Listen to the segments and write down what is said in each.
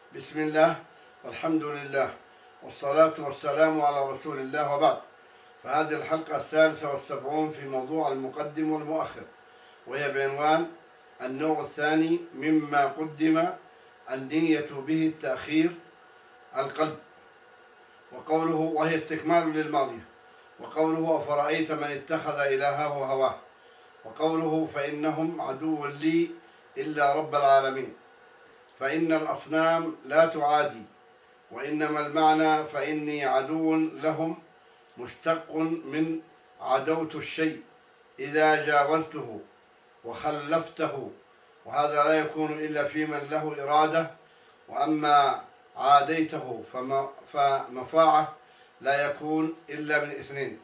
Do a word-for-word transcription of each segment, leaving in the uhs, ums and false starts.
بسم الله والحمد لله والصلاة والسلام على رسول الله، وبعد. فهذه الحلقة الثالثة والسبعون في موضوع المقدم والمؤخر، وهي بعنوان النوع الثاني مما قدم النية به التأخير القلب، وقوله وهي استكمال للماضية، وقوله أفرأيت من اتخذ إلهه هواه، وقوله فإنهم عدو لي إلا رب العالمين، فإن الأصنام لا تعادي، وإنما المعنى فإني عدو لهم مشتق من عدوت الشيء إذا جاوزته وخلفته، وهذا لا يكون إلا في من له إرادة، وأما عاديته فمفاعة لا يكون إلا من اثنين.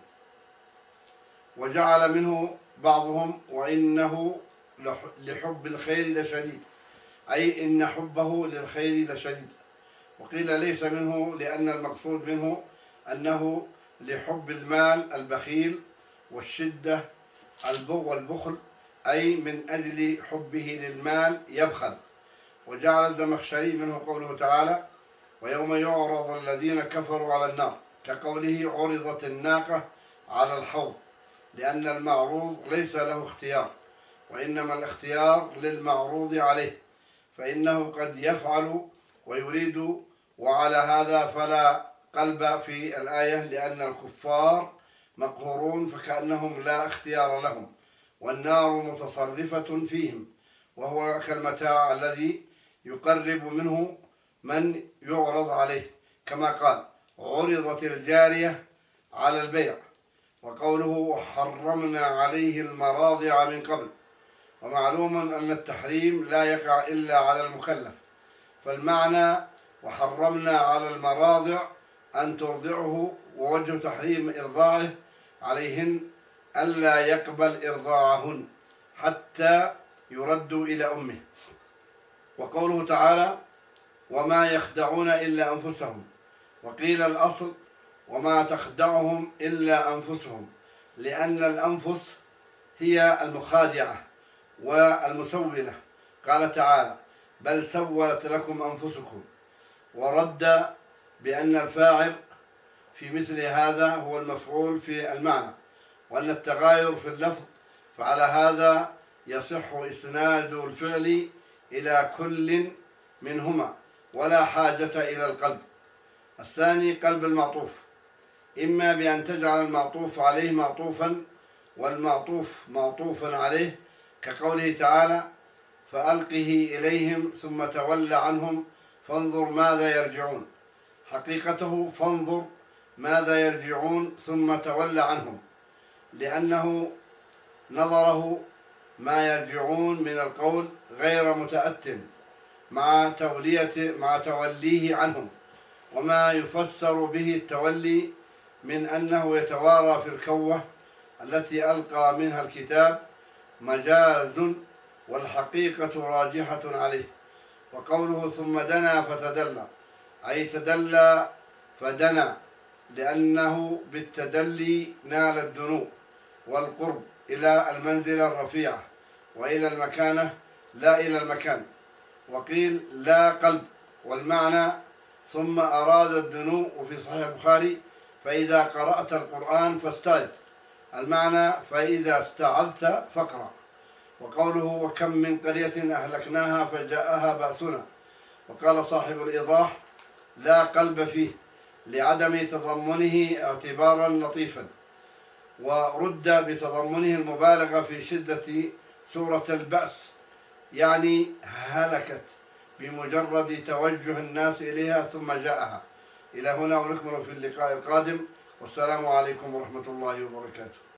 وجعل منه بعضهم وإنه لحب الخير لشديد، أي إن حبه للخير لشديد. وقيل ليس منه لأن المقصود منه أنه لحب المال البخيل والشدة والبخل، أي من أجل حبه للمال يبخل. وجعل الزمخشري منه قوله تعالى ويوم يعرض الذين كفروا على النار، كقوله عرضت الناقة على الحوض، لأن المعروض ليس له اختيار، وإنما الاختيار للمعروض عليه، فإنه قد يفعل ويريد. وعلى هذا فلا قلب في الآية، لأن الكفار مقهورون فكأنهم لا اختيار لهم، والنار متصرفة فيهم، وهو كالمتاع الذي يقرب منه من يعرض عليه، كما قال عرضت الجارية على البيع. وقوله حرمنا عليه المراضع من قبل، ومعلوم أن التحريم لا يقع إلا على المكلف، فالمعنى وحرمنا على المراضع أن ترضعه، ووجه تحريم إرضاعه عليهن ألا يقبل إرضاعهن حتى يردوا إلى أمه. وقوله تعالى وما يخدعون إلا أنفسهم، وقيل الأصل وما تخدعهم إلا أنفسهم، لأن الأنفس هي المخادعة والمسولة. قال تعالى بل سولت لكم أنفسكم، ورد بأن الفاعل في مثل هذا هو المفعول في المعنى، وأن التغاير في اللفظ، فعلى هذا يصح إسناد الفعل إلى كل منهما ولا حاجة إلى القلب. الثاني قلب المعطوف، إما بأن تجعل المعطوف عليه معطوفا والمعطوف معطوفا عليه، كقوله تعالى فألقه إليهم ثم تول عنهم فانظر ماذا يرجعون، حقيقته فانظر ماذا يرجعون ثم تول عنهم، لأنه نظره ما يرجعون من القول غير متأتٍ مع تولية مع توليه عنهم. وما يفسر به التولي من أنه يتوارى في الكوة التي ألقى منها الكتاب مجاز، والحقيقة راجحة عليه. وقوله ثم دنا فتدلى، أي تدلى فدنا، لأنه بالتدلي نال الدنو والقرب إلى المنزلة الرفيعة وإلى المكانة لا إلى المكان. وقيل لا قلب، والمعنى ثم أراد الدنو. وفي صحيح البخاري فإذا قرأت القرآن فاستعذ، المعنى فإذا استعذت فاقرأ. وقوله وكم من قرية أهلكناها فجاءها بأسنا، وقال صاحب الإيضاح لا قلب فيه لعدم تضمنه اعتبارا لطيفا، ورد بتضمنه المبالغة في شدة سورة البأس، يعني هلكت بمجرد توجه الناس إليها ثم جاءها. إلى هنا ونكمل في اللقاء القادم، والسلام عليكم ورحمة الله وبركاته.